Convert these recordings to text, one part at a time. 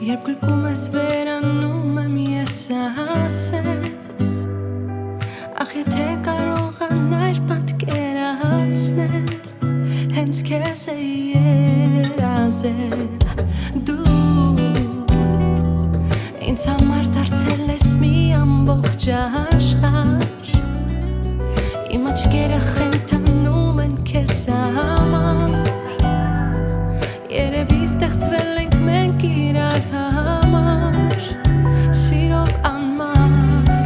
Երբ գրկում ես վերանում եմ ես ասես Ախ եթե կարողանար պատկերացնել Հենց քեզ է երազել Դու ինձ համար դարձել ես մի ամբողջ աշխարհ Իմ աչքերը խենթանում են քեզ համար Երևի ստեղծվել ենք մենք իրար համար Սիրով անմար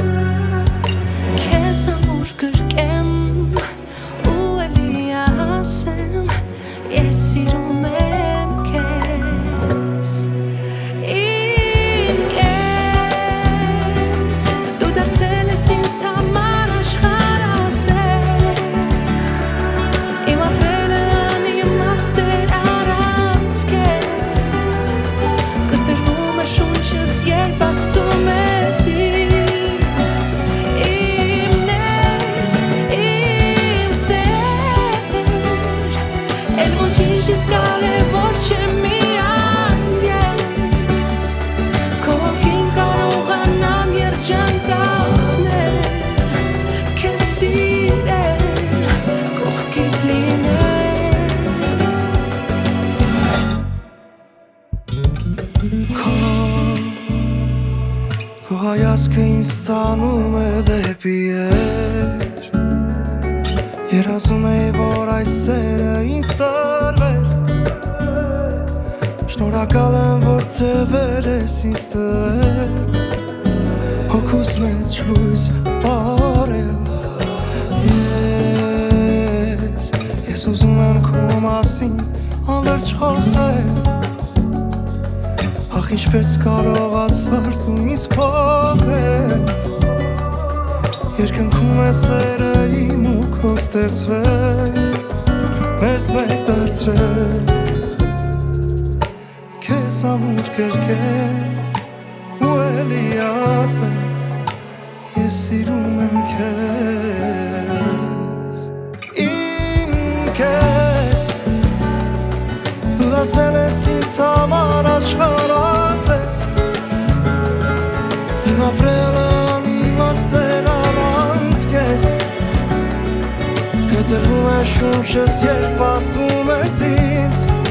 Քեզ ամուր գրկեմ ու էլի ասեմ Ես սիրում եմ քեզ Իմ կեզ Դու դարձել ես ինձ համար աշխարհ ասես Իմ ապրելը անիմաստ էր առանց քեզ Կտրվում է շունչս երբ ասում ես ինձ Իմն ես, իմ սեր Էլ ոչինչ ես կարևոր չէ միայն ես Քո հոգին կարողանամ երջանկացնել Քեզ սիրել, կողքիդ լինել Քո հայացքը ինձ տանում է դեպի եր Երազում էի, որ այս սերը ինձ տրվեր Շնորհակալ եմ, որ տվել ես ինձ տվել Հոգուս մեջ լույս պարել Ես ուզում եմ քո մասին անվերջ խոսել Ախ ինչպես կարողացար դու ինձ փոխել Երկնքում է սերը իմ ու քո ստեղծվել Մեզ մեկ դարձրել Քեզ ամուր կրկել ու էլի ասեմ Ես սիրում եմ քեզ Իմ քեզ Դու դարձել ես ինձ համար աշխարհ ասես Իմ ապրելը անիմաստ էր առանց քեզ Կտրվում է շունչս երբ ասում ես ինձ